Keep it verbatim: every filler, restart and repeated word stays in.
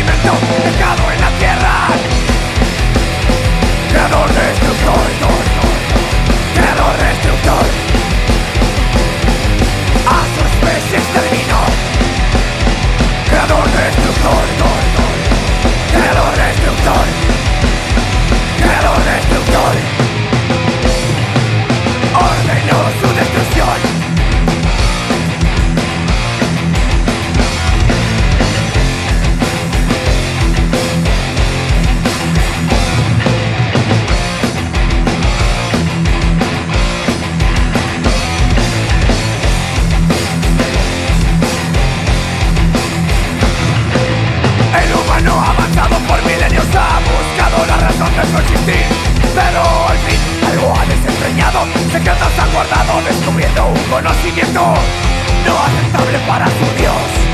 excremento dejado en la tierra. Creador destructor, creador destructor, a su especie exterminó. Creador destructor, creador destructor, creador destructor, ordenó su destrucción. Por milenios ha buscado la razón de su existir, pero al fin algo ha desempeñado, secretos ha guardado, descubriendo un conocimiento no aceptable para su Dios.